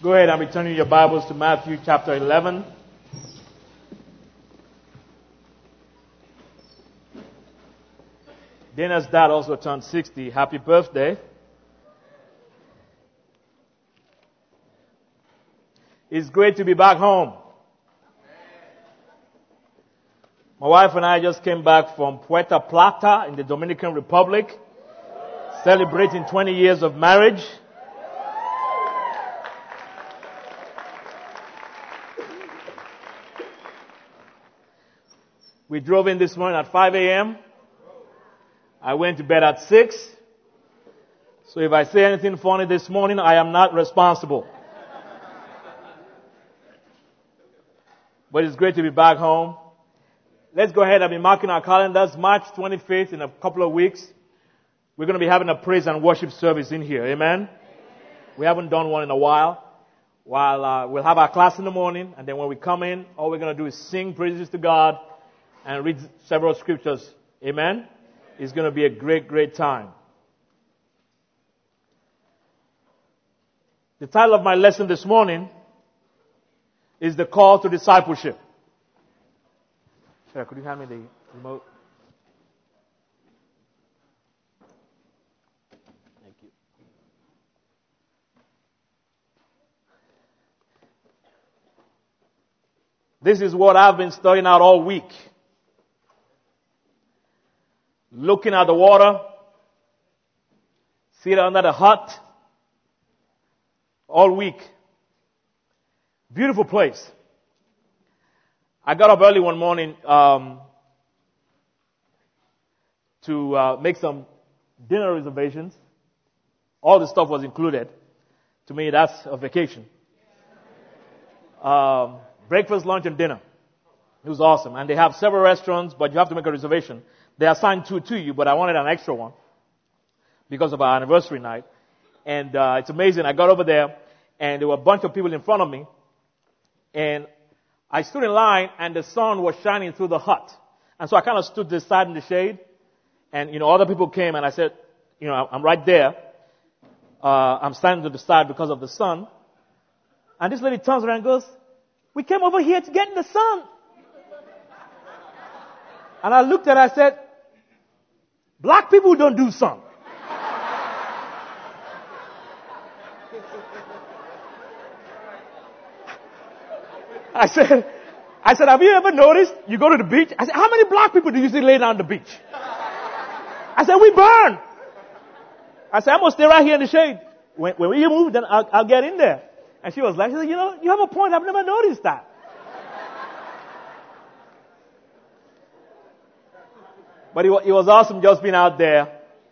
Go ahead and be turning your Bibles to Matthew chapter 11. Dana's dad also turned 60. Happy birthday. It's great to be back home. My wife and I just came back from Puerto Plata in the Dominican Republic, celebrating 20 years of marriage. We drove in this morning at 5 a.m. I went to bed at 6. So if I say anything funny this morning, I am not responsible. But it's great to be back home. Let's go ahead and be marking our calendars. March 25th, in a couple of weeks, we're going to be having a praise and worship service in here. Amen? We haven't done one in a while. We'll have our class in the morning, and then when we come in, all we're going to do is sing praises to God and read several scriptures. Amen? It's going to be a great, great time. The title of my lesson this morning is The Call to Discipleship. Sarah, could you hand me the remote? Thank you. This is what I've been studying out all week. Looking at the water, sitting under the hut, all week. Beautiful place. I got up early one morning to make some dinner reservations. All the stuff was included. To me, that's a vacation. Breakfast, lunch, and dinner. It was awesome. And they have several restaurants, but you have to make a reservation. They assigned two to you, but I wanted an extra one because of our anniversary night. And it's amazing. I got over there, and there were a bunch of people in front of me. And I stood in line, and the sun was shining through the hut. And so I kind of stood this side in the shade. And, other people came, and I said, I'm right there. I'm standing to the side because of the sun. And this lady turns around and goes, "We came over here to get in the sun." And I looked at her and I said, "Black people don't do sun." I said, "Have you ever noticed you go to the beach?" I said, "How many black people do you see lay down on the beach?" I said, "We burn." I said, "I'm going to stay right here in the shade. When you move, then I'll get in there." And she was like, she said, "You have a point. I've never noticed that." But it was awesome just being out there.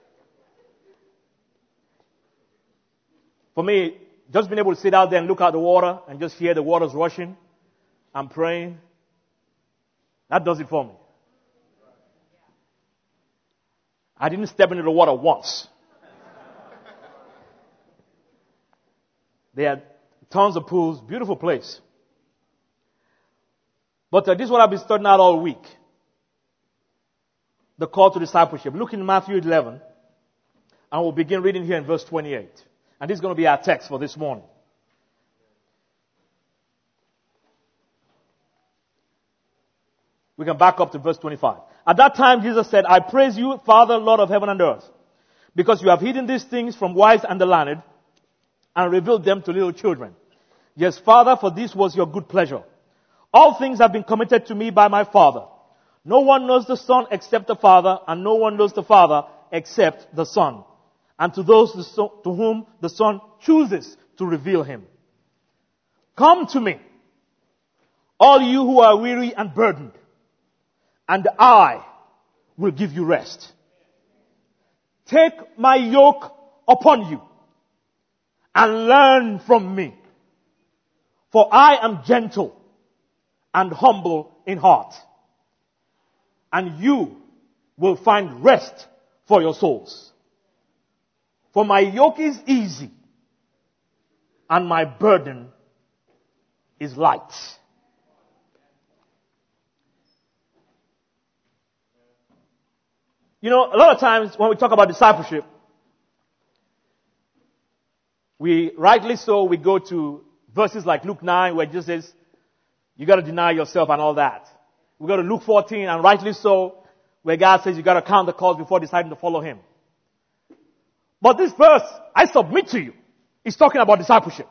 For me, just being able to sit out there and look at the water and just hear the waters rushing and praying, that does it for me. I didn't step into the water once. They had tons of pools, beautiful place. But this is what I've been studying out all week. The call to discipleship. Look in Matthew 11, and we'll begin reading here in verse 28. And this is going to be our text for this morning. We can back up to verse 25. At that time, Jesus said, "I praise you, Father, Lord of heaven and earth, because you have hidden these things from wise and the learned and revealed them to little children. Yes, Father, for this was your good pleasure. All things have been committed to me by my Father. No one knows the Son except the Father, and no one knows the Father except the Son, and to those to whom the Son chooses to reveal him. Come to me, all you who are weary and burdened, and I will give you rest. Take my yoke upon you and learn from me, for I am gentle and humble in heart, and you will find rest for your souls. For my yoke is easy and my burden is light." A lot of times when we talk about discipleship, we rightly so, we go to verses like Luke 9 where Jesus says, you got to deny yourself and all that. We go to Luke 14, and rightly so, where God says you got to count the cost before deciding to follow Him. But this verse, I submit to you, is talking about discipleship.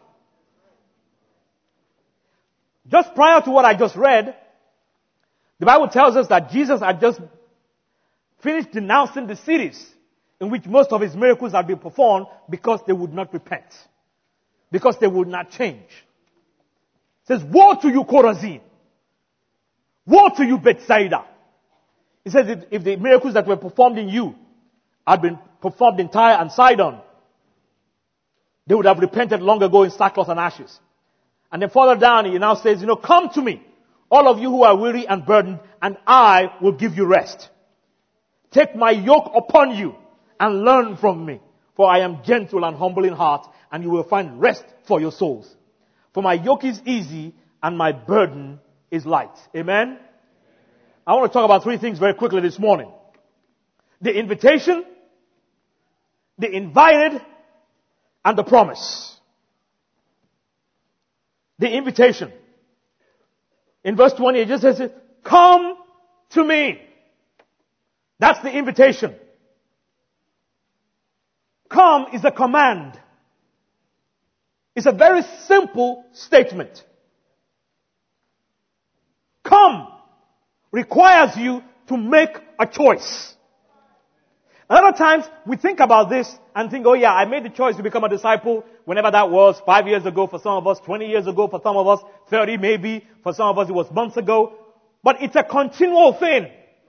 Just prior to what I just read, the Bible tells us that Jesus had just finished denouncing the cities in which most of His miracles had been performed because they would not repent. Because they would not change. It says, woe to you, Chorazin. Woe to you, Bethsaida. He says, if the miracles that were performed in you had been performed in Tyre and Sidon, they would have repented long ago in sackcloth and ashes. And then further down, he now says, come to me, all of you who are weary and burdened, and I will give you rest. Take my yoke upon you and learn from me, for I am gentle and humble in heart, and you will find rest for your souls. For my yoke is easy and my burden is light. Amen? I want to talk about three things very quickly this morning. The invitation, the invited, and the promise. The invitation. In verse 20, it just says, come to me. That's the invitation. Come is a command. It's a very simple statement. Come requires you to make a choice. A lot of times we think about this and think, oh yeah, I made the choice to become a disciple whenever that was, 5 years ago for some of us, 20 years ago for some of us, 30 maybe, for some of us it was months ago. But it's a continual thing.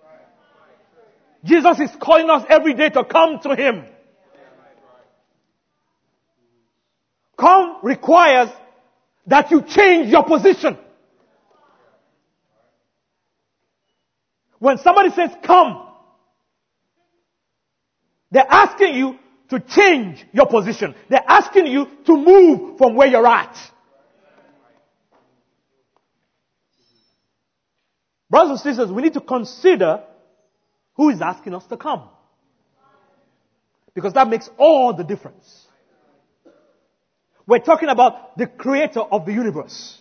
Jesus is calling us every day to come to Him. Come requires that you change your position. When somebody says come, they're asking you to change your position. They're asking you to move from where you're at. Brothers and sisters, we need to consider who is asking us to come. Because that makes all the difference. We're talking about the creator of the universe.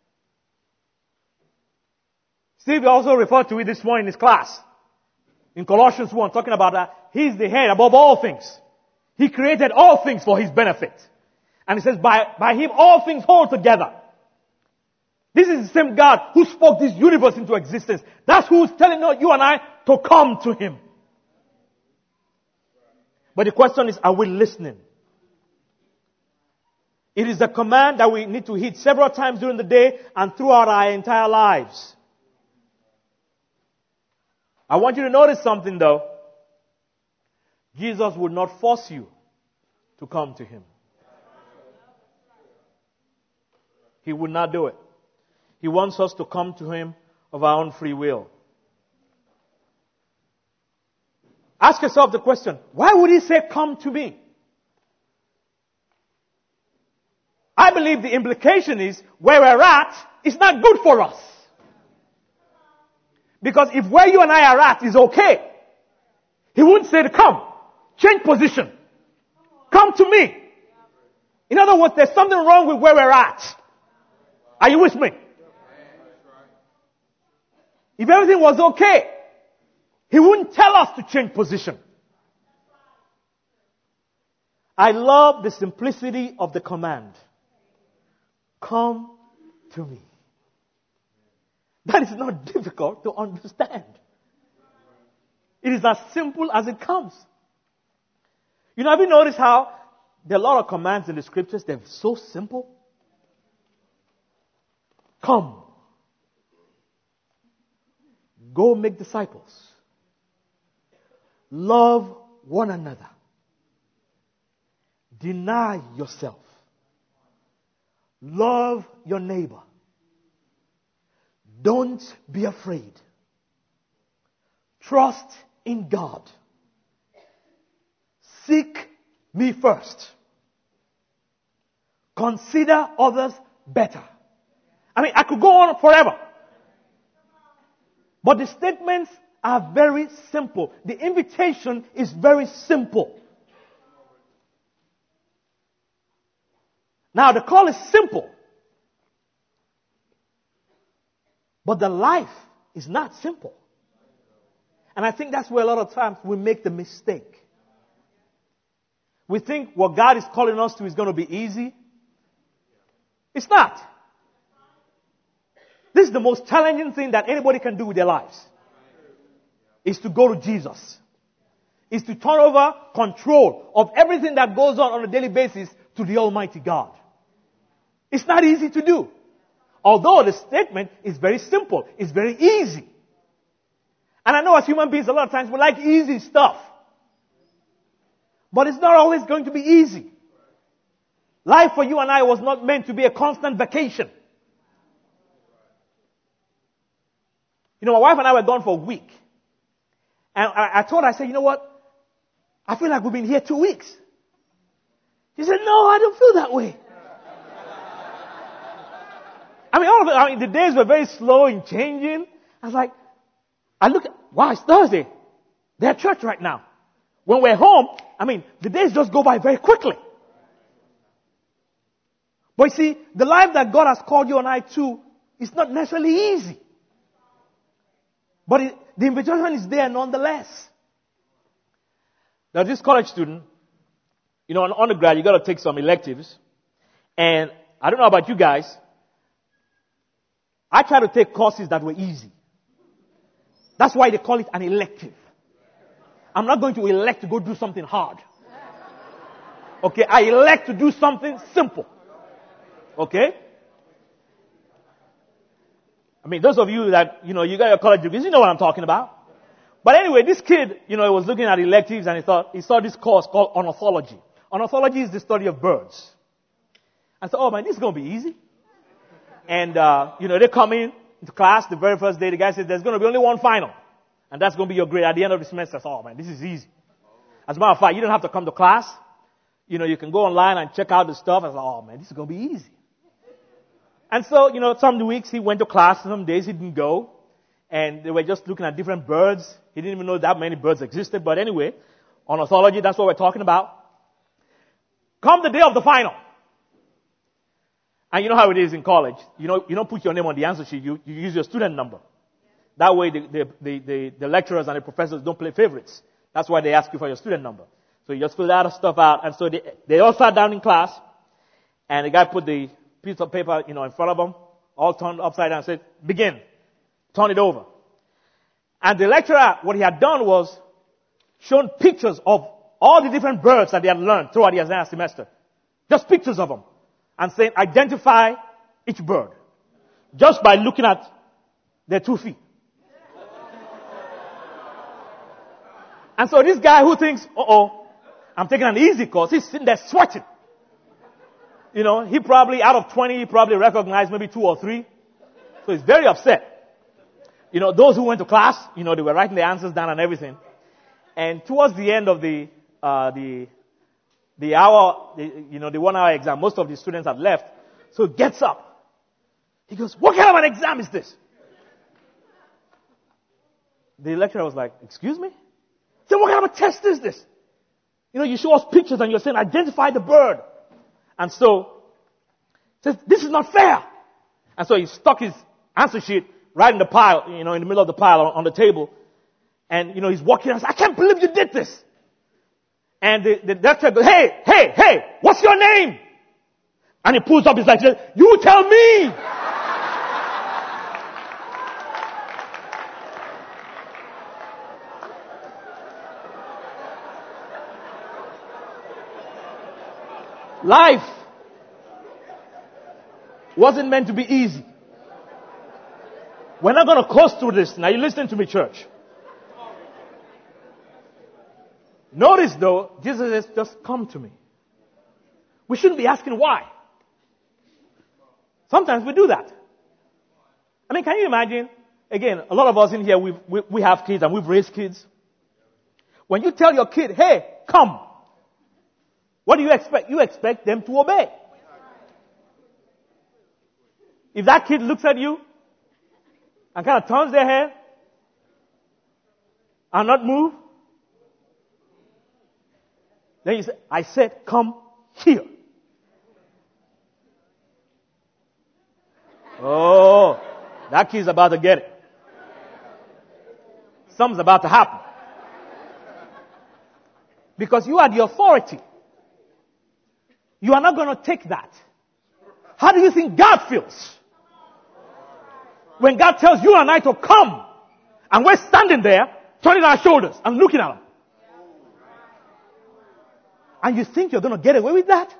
Steve also referred to it this morning in his class. In Colossians 1, talking about that He's the head above all things. He created all things for His benefit. And He says, by Him all things hold together. This is the same God who spoke this universe into existence. That's who's telling you and I to come to Him. But the question is, are we listening? It is a command that we need to heed several times during the day and throughout our entire lives. I want you to notice something though. Jesus would not force you to come to Him. He would not do it. He wants us to come to Him of our own free will. Ask yourself the question, why would He say, come to me? I believe the implication is where we're at is not good for us. Because if where you and I are at is okay, He wouldn't say to come. Change position. Come to me. In other words, there's something wrong with where we're at. Are you with me? If everything was okay, He wouldn't tell us to change position. I love the simplicity of the command. Come to me. That is not difficult to understand. It is as simple as it comes. Have you noticed how there are a lot of commands in the scriptures, they're so simple? Come. Go make disciples. Love one another. Deny yourself. Love your neighbor. Don't be afraid. Trust in God. Seek me first. Consider others better. I could go on forever. But the statements are very simple. The invitation is very simple. Now the call is simple. But the life is not simple. And I think that's where a lot of times we make the mistake. We think what God is calling us to is going to be easy. It's not. This is the most challenging thing that anybody can do with their lives. Is to go to Jesus. Is to turn over control of everything that goes on a daily basis to the Almighty God. It's not easy to do. Although the statement is very simple. It's very easy. And I know as human beings a lot of times we like easy stuff. But it's not always going to be easy. Life for you and I was not meant to be a constant vacation. You know, my wife and I were gone for a week. And I told her, I said, you know what? I feel like we've been here 2 weeks. She said, no, I don't feel that way. I mean, the days were very slow in changing. I was like, wow, it's Thursday. They're at church right now. When we're home, the days just go by very quickly. But you see, the life that God has called you and I to is not necessarily easy. But the invitation is there nonetheless. Now, this college student, you know, an undergrad, you got to take some electives. And I don't know about you guys. I try to take courses that were easy. That's why they call it an elective. I'm not going to elect to go do something hard. Okay, I elect to do something simple. Okay? I mean, those of you that, you know, you got your college degrees, you know what I'm talking about. But anyway, this kid, you know, he was looking at electives and he saw this course called ornithology. Ornithology is the study of birds. I thought, oh man, this is going to be easy. And, you know, they come in to class the very first day. The guy said, there's going to be only one final. And that's going to be your grade at the end of the semester. I thought, oh man, this is easy. As a matter of fact, you don't have to come to class. You know, you can go online and check out the stuff. I thought, oh man, this is going to be easy. And so, you know, some weeks he went to class, some days he didn't go. And they were just looking at different birds. He didn't even know that many birds existed. But anyway, ornithology, that's what we're talking about. Come the day of the final. And you know how it is in college. You know, you don't put your name on the answer sheet. You use your student number. That way the lecturers and the professors don't play favorites. That's why they ask you for your student number. So you just fill that stuff out. And so they all sat down in class. And the guy put the piece of paper, you know, in front of them, all turned upside down and said, begin. Turn it over. And the lecturer, what he had done was shown pictures of all the different birds that they had learned throughout the entire semester. Just pictures of them. And saying, identify each bird. Just by looking at their 2 feet. And so this guy who thinks, I'm taking an easy course, he's sitting there sweating. You know, he probably, out of 20, he probably recognized maybe 2 or 3. So he's very upset. You know, those who went to class, you know, they were writing the answers down and everything. And towards the end of the hour, the 1 hour exam, most of the students had left. So he gets up. He goes, what kind of an exam is this? The lecturer was like, excuse me? He said, what kind of a test is this? You know, you show us pictures and you're saying, identify the bird. And so, he says, this is not fair. And so he stuck his answer sheet right in the pile, you know, in the middle of the pile on the table. And, you know, he's walking around and says, I can't believe you did this. And the lecturer goes, hey, what's your name? And he pulls up his leg and says, you tell me. Life wasn't meant to be easy. We're not going to coast through this. Now you listen to me, church. Notice though, Jesus says, just come to me. We shouldn't be asking why. Sometimes we do that. I mean, can you imagine? Again, a lot of us in here, we have kids and we've raised kids. When you tell your kid, hey, come. What do you expect? You expect them to obey. If that kid looks at you and kind of turns their head and not move, then you say, I said, come here. Oh, That kid's about to get it. Something's about to happen. Because you are the authority. You are not going to take that. How do you think God feels? When God tells you and I to come, and we're standing there, turning our shoulders and looking at him. And you think you're going to get away with that?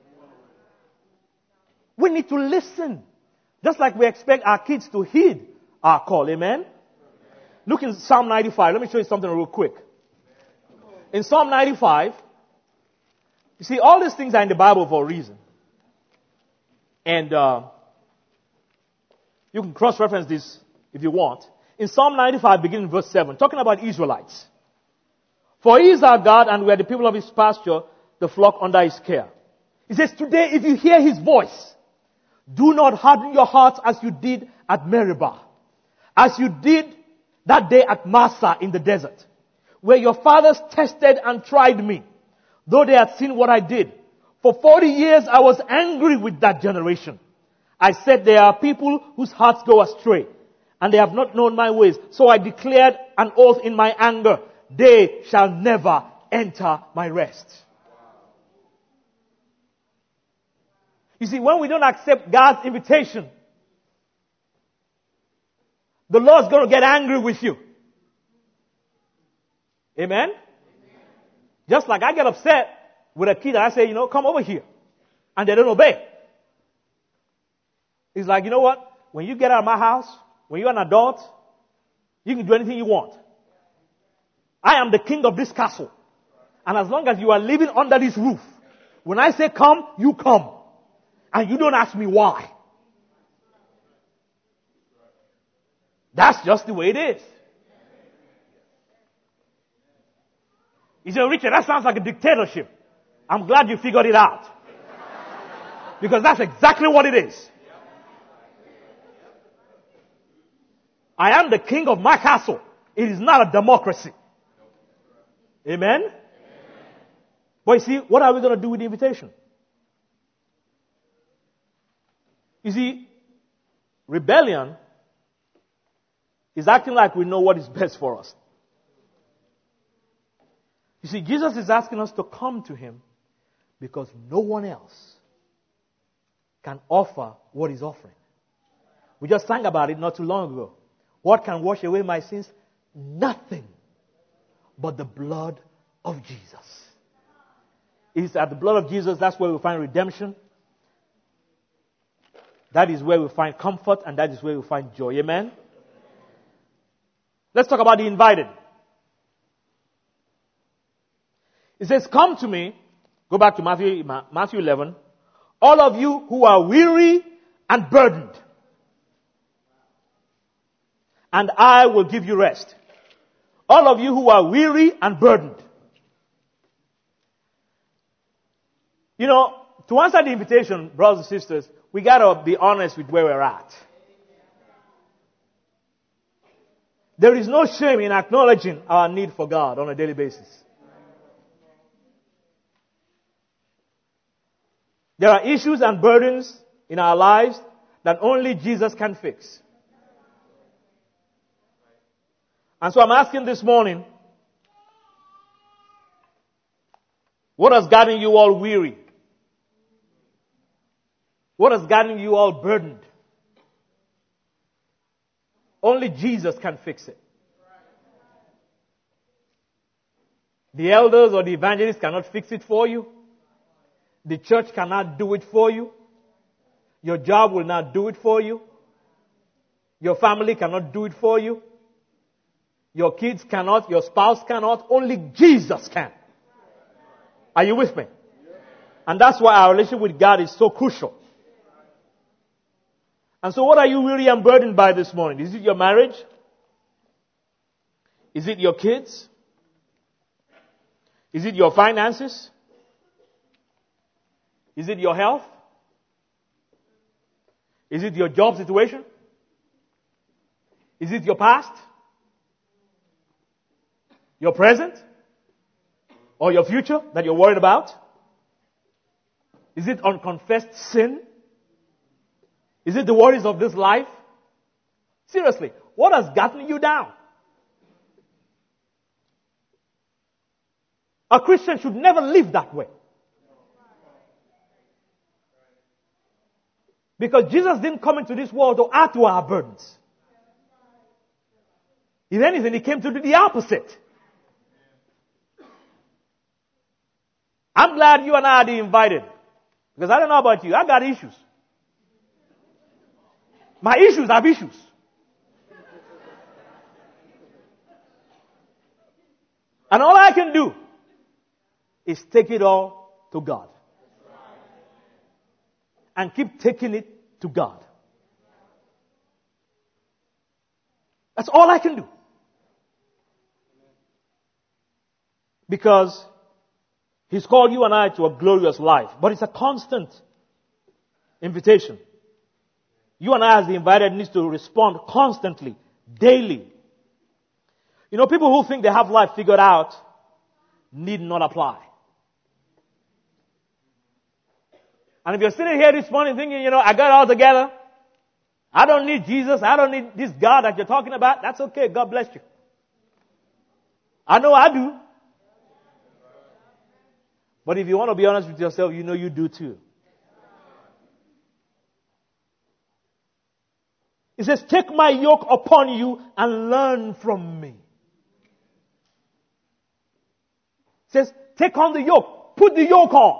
We need to listen. Just like we expect our kids to heed our call. Amen? Look in Psalm 95. Let me show you something real quick. In Psalm 95, you see, all these things are in the Bible for a reason. And you can cross-reference this if you want. In Psalm 95, beginning verse 7, talking about Israelites. For he is our God, and we are the people of his pasture, the flock under his care. He says, today if you hear his voice, do not harden your hearts as you did at Meribah, as you did that day at Massah in the desert, where your fathers tested and tried me, though they had seen what I did. For 40 years I was angry with that generation. I said, there are people whose hearts go astray, and they have not known my ways. So I declared an oath in my anger, they shall never enter my rest. You see, when we don't accept God's invitation, the Lord's going to get angry with you. Amen? Just like I get upset with a kid and I say, come over here. And they don't obey. He's like, you know what? When you get out of my house, when you're an adult, you can do anything you want. I am the king of this castle. And as long as you are living under this roof, when I say come, you come. And you don't ask me why. That's just the way it is. You say, Richard, that sounds like a dictatorship. I'm glad you figured it out. Because that's exactly what it is. I am the king of my castle. It is not a democracy. Amen? But you see, what are we going to do with the invitation? You see, rebellion is acting like we know what is best for us. You see, Jesus is asking us to come to him because no one else can offer what he's offering. We just sang about it not too long ago. What can wash away my sins? Nothing but the blood of Jesus. It is at the blood of Jesus, that's where we find redemption. That is where we find comfort, and that is where we find joy. Amen? Let's talk about the invited. It says, come to me. Go back to Matthew 11. All of you who are weary and burdened, and I will give you rest. All of you who are weary and burdened. To answer the invitation, brothers and sisters, we got to be honest with where we're at. There is no shame in acknowledging our need for God on a daily basis. There are issues and burdens in our lives that only Jesus can fix. And so I'm asking this morning, what has gotten you all weary? What has gotten you all burdened? Only Jesus can fix it. The elders or the evangelists cannot fix it for you. The church cannot do it for you. Your job will not do it for you. Your family cannot do it for you. Your kids cannot. Your spouse cannot. Only Jesus can. Are you with me? And that's why our relationship with God is so crucial. And so what are you weary and burdened by this morning? Is it your marriage? Is it your kids? Is it your finances? Is it your health? Is it your job situation? Is it your past? Your present? Or your future that you're worried about? Is it unconfessed sin? Is it the worries of this life? Seriously, what has gotten you down? A Christian should never live that way. Because Jesus didn't come into this world to add to our burdens. If anything, He came to do the opposite. I'm glad you and I are the invited. Because I don't know about you, I got issues. My issues have issues. And all I can do is take it all to God. And keep taking it to God. That's all I can do. Because He's called you and I to a glorious life. But it's a constant invitation. You and I as the invited needs to respond constantly, daily. You know, people who think they have life figured out need not apply. And if you're sitting here this morning thinking, I got it all together, I don't need Jesus, I don't need this God that you're talking about, that's okay, God bless you. I know I do. But if you want to be honest with yourself, you know you do too. It says, take my yoke upon you and learn from me. It says, take on the yoke, put the yoke on.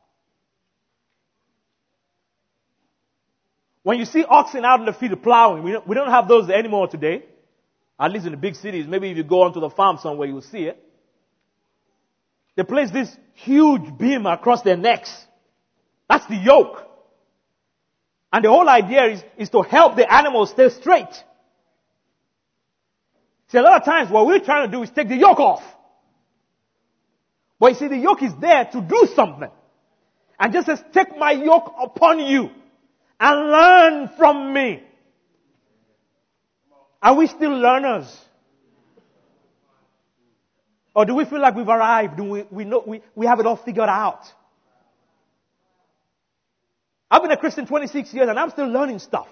When you see oxen out in the field plowing, we don't have those anymore today. At least in the big cities. Maybe if you go onto the farm somewhere, you'll see it. They place this huge beam across their necks. That's the yoke. And the whole idea is to help the animals stay straight. See, a lot of times what we're trying to do is take the yoke off. But you see, the yoke is there to do something. And just says, take my yoke upon you and learn from me. Are we still learners? Or do we feel like we've arrived? Do we have it all figured out? I've been a Christian 26 years and I'm still learning stuff.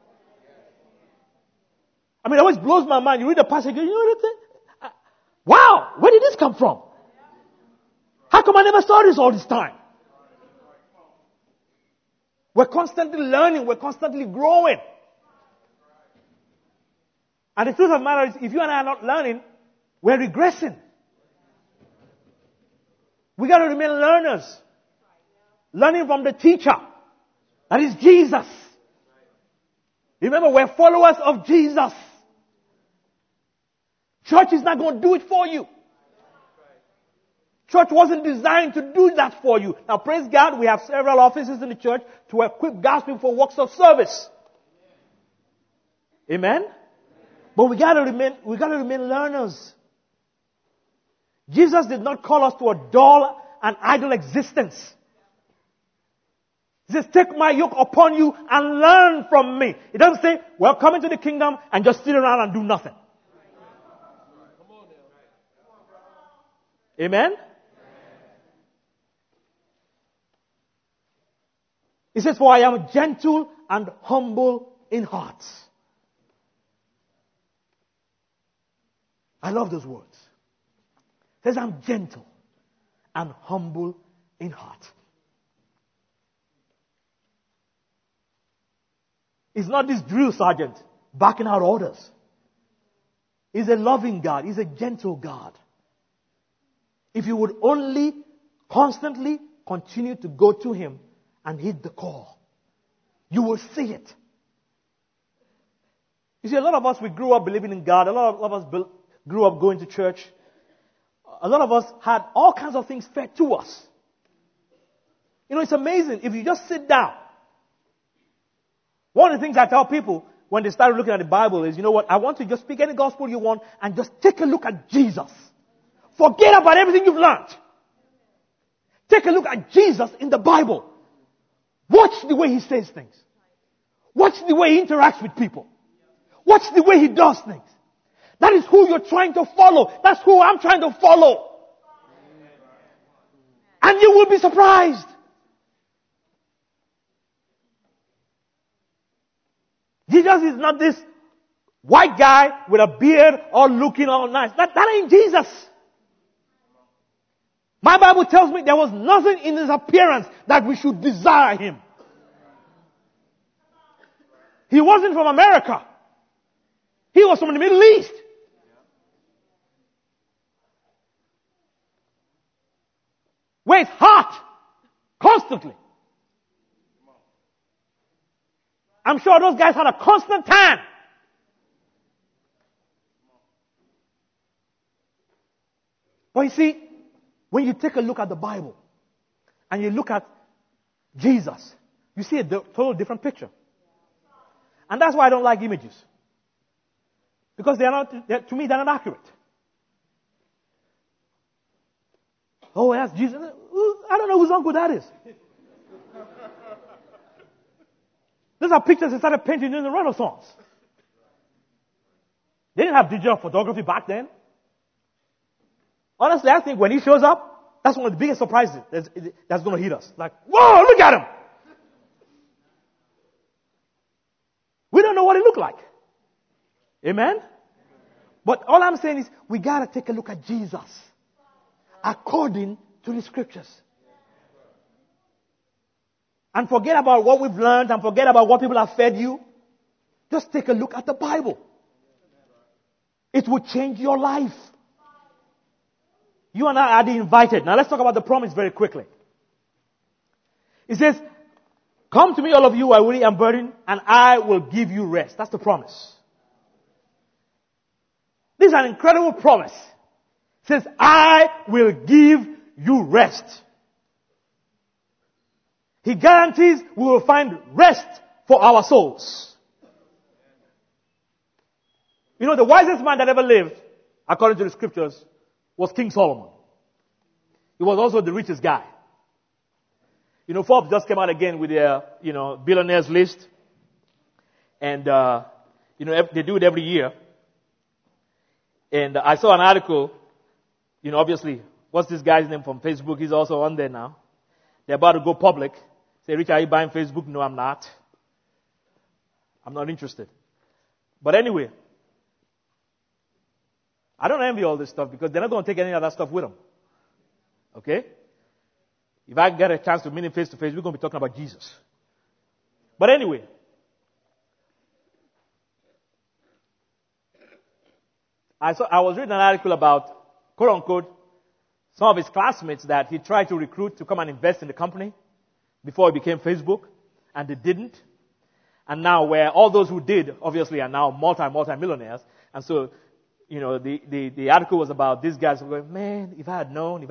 I mean, it always blows my mind. You read the passage, you know what? Wow, where did this come from? How come I never saw this all this time? We're constantly learning. We're constantly growing. And the truth of the matter is, if you and I are not learning, we're regressing. We got to remain learners. Learning from the teacher. That is Jesus. Remember, we're followers of Jesus. Church is not going to do it for you. Church wasn't designed to do that for you. Now, praise God, we have several offices in the church to equip God's people for works of service. Amen? But we got to remain learners. Jesus did not call us to a dull and idle existence. He says, take my yoke upon you and learn from me. It doesn't say, well, come into the kingdom and just sit around and do nothing. Amen? He says, for I am gentle and humble in heart. I love those words. He says, I'm gentle and humble in heart. He's not this drill sergeant backing out orders. He's a loving God. He's a gentle God. If you would only constantly continue to go to Him and hit the call, you will see it. You see, a lot of us, we grew up believing in God. A lot of us grew up going to church. A lot of us had all kinds of things fed to us. You know, it's amazing. If you just sit down. One of the things I tell people when they start looking at the Bible is, you know what, I want to just pick any gospel you want and just take a look at Jesus. Forget about everything you've learned. Take a look at Jesus in the Bible. Watch the way He says things. Watch the way He interacts with people. Watch the way He does things. That is who you're trying to follow. That's who I'm trying to follow. And you will be surprised. Jesus is not this White guy with a beard, all looking all nice. That ain't Jesus. My Bible tells me there was nothing in his appearance that we should desire him. He wasn't from America. He was from the Middle East. Where it's hot. Constantly. I'm sure those guys had a constant tan. But you see, when you take a look at the Bible and you look at Jesus, you see a total different picture. And that's why I don't like images. Because to me, they're not accurate. Oh, that's Jesus. I don't know whose uncle that is. These are pictures they started painting in the Renaissance. They didn't have digital photography back then. Honestly, I think when he shows up, that's one of the biggest surprises that's going to hit us. Like, whoa, look at him! We don't know what he looked like. Amen? But all I'm saying is, we got to take a look at Jesus according to the scriptures. And forget about what we've learned and forget about what people have fed you. Just take a look at the Bible. It will change your life. You and I are the invited. Now let's talk about the promise very quickly. It says, come to me all of you who are weary and burdened, and I will give you rest. That's the promise. This is an incredible promise. It says, I will give you rest. He guarantees we will find rest for our souls. You know, the wisest man that ever lived, according to the scriptures, was King Solomon. He was also the richest guy. You know, Forbes just came out again with their, billionaires list. And, they do it every year. And I saw an article, obviously, what's this guy's name from Facebook? He's also on there now. They're about to go public. Say, Rich, are you buying Facebook? No, I'm not. I'm not interested. But anyway, I don't envy all this stuff because they're not going to take any of that stuff with them. Okay? If I get a chance to meet him face to face, we're going to be talking about Jesus. But anyway, I was reading an article about, quote unquote, some of his classmates that he tried to recruit to come and invest in the company before it became Facebook, and they didn't. And now where all those who did, obviously, are now multi-millionaires. And so, the article was about these guys going, man, if I had known.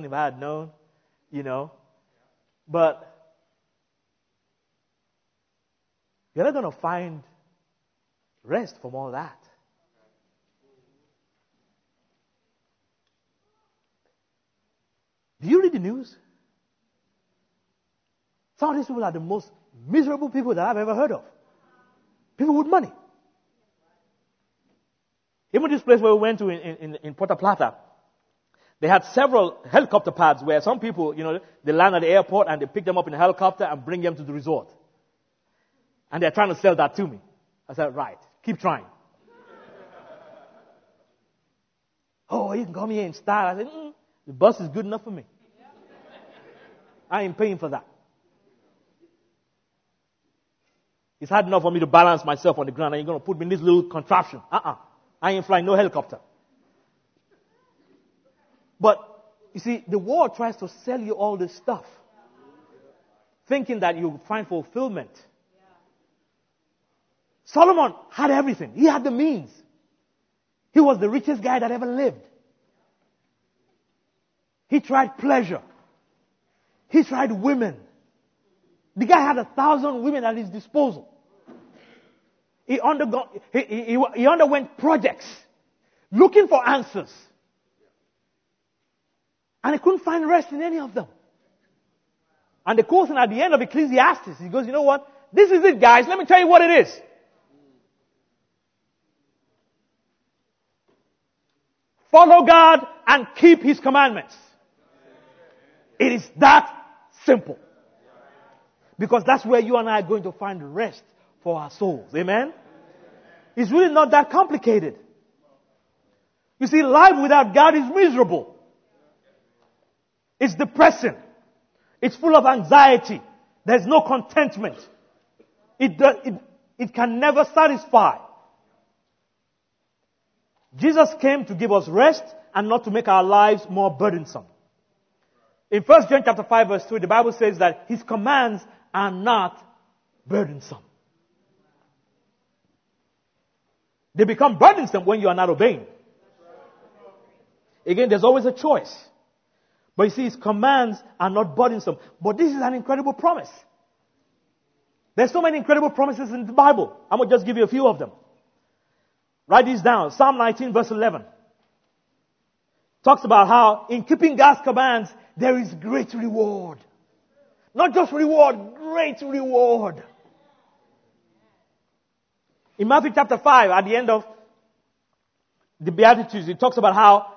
But you're not going to find rest from all that. Do you read the news? Some of these people are the most miserable people that I've ever heard of. People with money. Even this place where we went to in Puerto Plata, they had several helicopter pads where some people, they land at the airport and they pick them up in a helicopter and bring them to the resort. And they're trying to sell that to me. I said, right, keep trying. Oh, you can come here in style. I said, the bus is good enough for me. I ain't paying for that. It's hard enough for me to balance myself on the ground and you're going to put me in this little contraption. I ain't flying no helicopter. But, you see, the world tries to sell you all this stuff, thinking that you'll find fulfillment. Solomon had everything. He had the means. He was the richest guy that ever lived. He tried pleasure. He tried women. The guy had 1,000 women at his disposal. He underwent projects looking for answers. And he couldn't find rest in any of them. And the course at the end of Ecclesiastes, he goes, you know what? This is it, guys. Let me tell you what it is. Follow God and keep His commandments. It is that simple. Because that's where you and I are going to find rest for our souls. Amen? It's really not that complicated. You see, life without God is miserable. It's depressing. It's full of anxiety. There's no contentment. It can never satisfy. Jesus came to give us rest and not to make our lives more burdensome. In 1 John chapter 5 verse 3, the Bible says that His commands are not burdensome. They become burdensome when you are not obeying. Again, there's always a choice. But you see, His commands are not burdensome. But this is an incredible promise. There's so many incredible promises in the Bible. I'm going to just give you a few of them. Write these down. Psalm 19 verse 11. Talks about how in keeping God's commands, there is great reward. Not just reward, great reward. In Matthew chapter 5, at the end of the Beatitudes, it talks about how,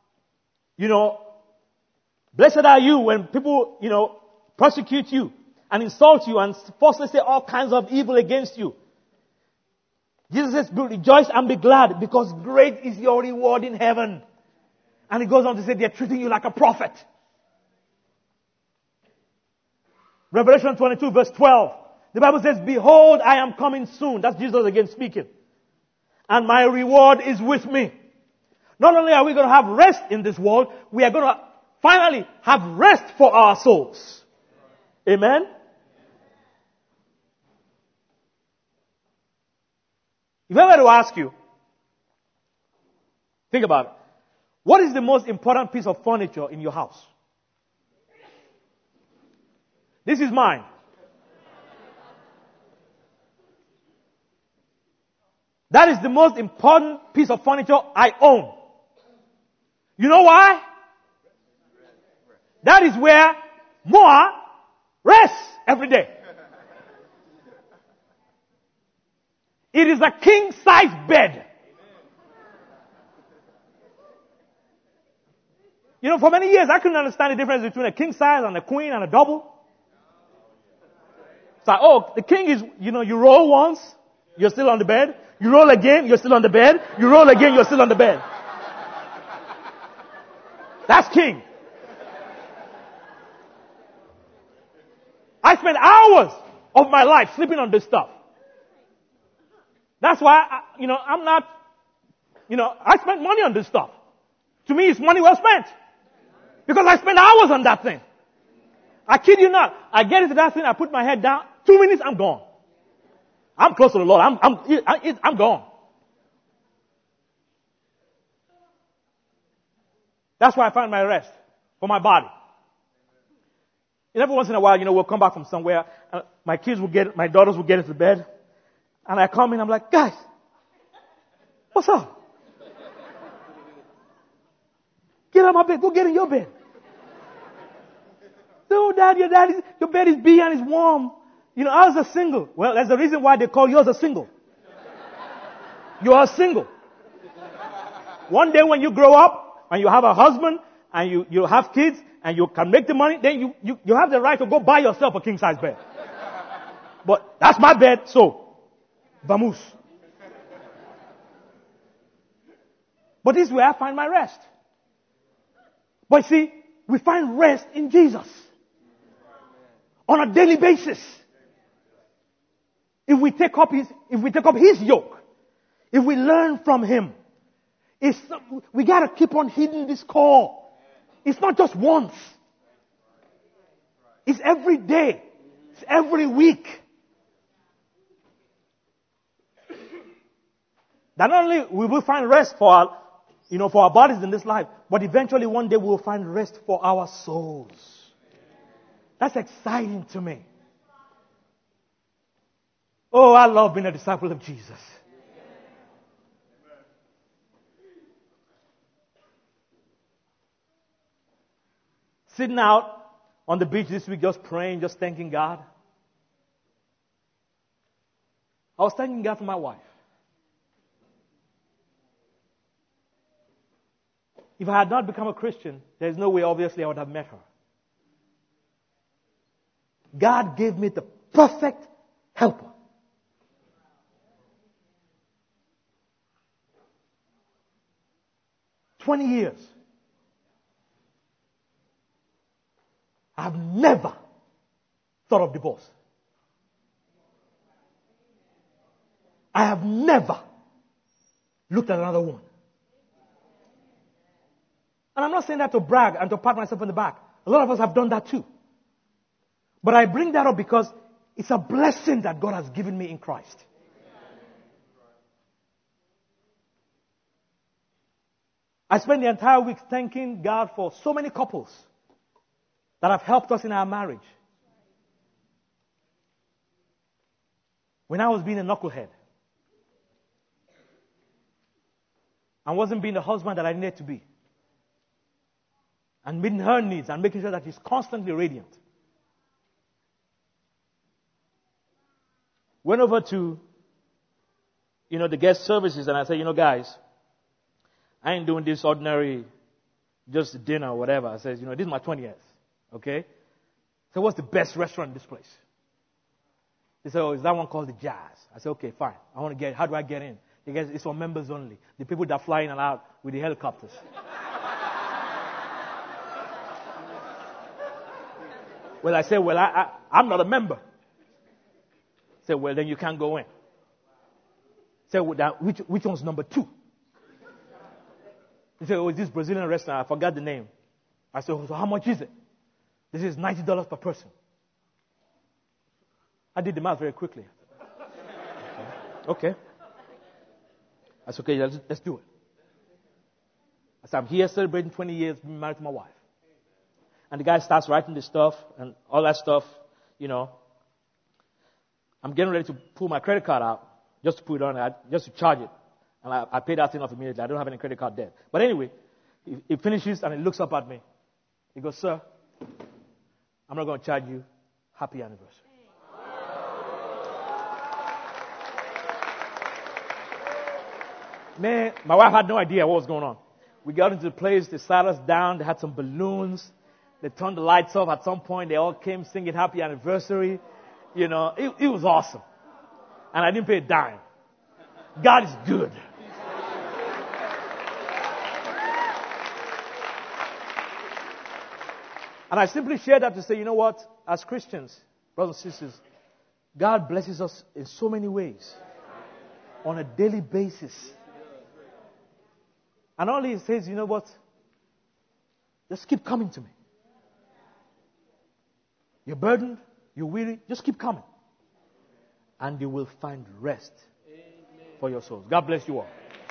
blessed are you when people, persecute you and insult you and falsely say all kinds of evil against you. Jesus says, rejoice and be glad because great is your reward in heaven. And he goes on to say, they're treating you like a prophet. Revelation 22 verse 12. The Bible says, behold, I am coming soon. That's Jesus again speaking. And my reward is with me. Not only are we going to have rest in this world, we are going to finally have rest for our souls. Amen? If I were to ask you, think about it. What is the most important piece of furniture in your house? This is mine. That is the most important piece of furniture I own. You know why? That is where Moa rests every day. It is a king-size bed. For many years I couldn't understand the difference between a king-size and a queen and a double. It's like, the king is, you roll once, you're still on the bed. You roll again, you're still on the bed. You roll again, you're still on the bed. That's king. I spend hours of my life sleeping on this stuff. That's why, I'm not, I spend money on this stuff. To me, it's money well spent. Because I spend hours on that thing. I kid you not. I get into that thing, I put my head down. 2 minutes, I'm gone. I'm close to the Lord. I'm gone. That's where I find my rest for my body. And every once in a while, we'll come back from somewhere. My daughters will get into bed. And I come in, I'm like, guys, what's up? Get out of my bed. Go get in your bed. No, Dad, your bed is big and it's warm. I was a single. Well, that's the reason why they call yours a single. You are single. One day when you grow up and you have a husband and you have kids and you can make the money, then you have the right to go buy yourself a king-size bed. But that's my bed, so vamos. But this is where I find my rest. But see, we find rest in Jesus. On a daily basis. If we take up His yoke, if we learn from Him, we gotta keep on hitting this call. It's not just once. It's every day. It's every week. That not only we will find rest for our bodies in this life, but eventually one day we will find rest for our souls. That's exciting to me. Oh, I love being a disciple of Jesus. Sitting out on the beach this week, just praying, just thanking God. I was thanking God for my wife. If I had not become a Christian, there's no way, obviously, I would have met her. God gave me the perfect helper. 20 years. I've never thought of divorce. I have never looked at another woman. And I'm not saying that to brag and to pat myself on the back. A lot of us have done that too. But I bring that up because it's a blessing that God has given me in Christ. I spent the entire week thanking God for so many couples that have helped us in our marriage. When I was being a knucklehead and wasn't being the husband that I needed to be, and meeting her needs and making sure that she's constantly radiant. Went over to, the guest services, and I said, guys, I ain't doing this ordinary, just dinner or whatever. I said, this is my 20th, okay? So what's the best restaurant in this place? They said, is that one called the Jazz? I said, okay, fine. How do I get in? They guys, it's for members only. The people that fly in and out with the helicopters. Well, I said, I'm not a member. I said, well, then you can't go in. I said, well, which one's number 2? He said, it's this Brazilian restaurant. I forgot the name. I said, so how much is it? This is $90 per person. I did the math very quickly. Okay. I said, okay, let's do it. I said, I'm here celebrating 20 years being married to my wife. And the guy starts writing the stuff and all that stuff, I'm getting ready to pull my credit card out just to put it on, just to charge it. And I paid that thing off immediately. I don't have any credit card debt. But anyway, he finishes and he looks up at me. He goes, sir, I'm not going to charge you. Happy anniversary. Man, my wife had no idea what was going on. We got into the place. They sat us down. They had some balloons. They turned the lights off at some point. They all came singing happy anniversary. It was awesome. And I didn't pay a dime. God is good. And I simply share that to say, what? As Christians, brothers and sisters, God blesses us in so many ways on a daily basis. And all He says, what? Just keep coming to me. You're burdened, you're weary, just keep coming. And you will find rest for your souls. God bless you all.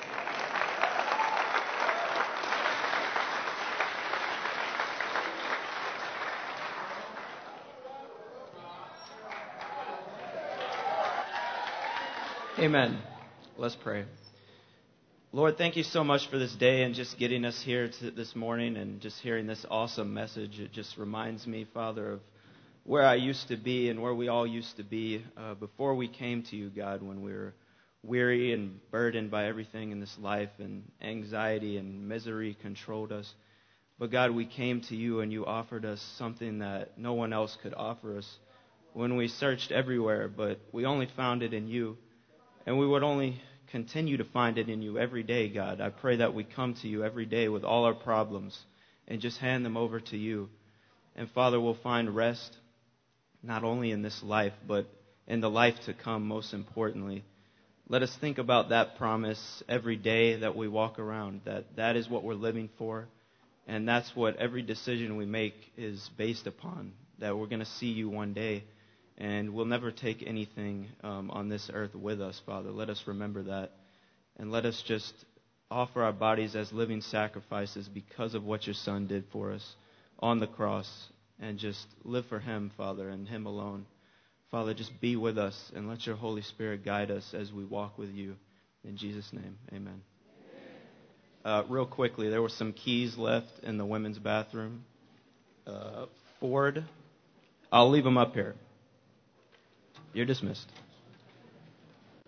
Amen. Let's pray. Lord, thank you so much for this day and just getting us here this morning and just hearing this awesome message. It just reminds me, Father, of where I used to be and where we all used to be before we came to you, God, when we were weary and burdened by everything in this life and anxiety and misery controlled us. But God, we came to you and you offered us something that no one else could offer us when we searched everywhere, but we only found it in you. And we would only continue to find it in you every day, God. I pray that we come to you every day with all our problems and just hand them over to you. And Father, we'll find rest not only in this life, but in the life to come, most importantly. Let us think about that promise every day that we walk around, that is what we're living for. And that's what every decision we make is based upon, that we're going to see you one day. And we'll never take anything on this earth with us, Father. Let us remember that. And let us just offer our bodies as living sacrifices because of what your Son did for us on the cross. And just live for Him, Father, and Him alone. Father, just be with us and let your Holy Spirit guide us as we walk with you. In Jesus' name, amen. Real quickly, there were some keys left in the women's bathroom. Ford, I'll leave them up here. You're dismissed.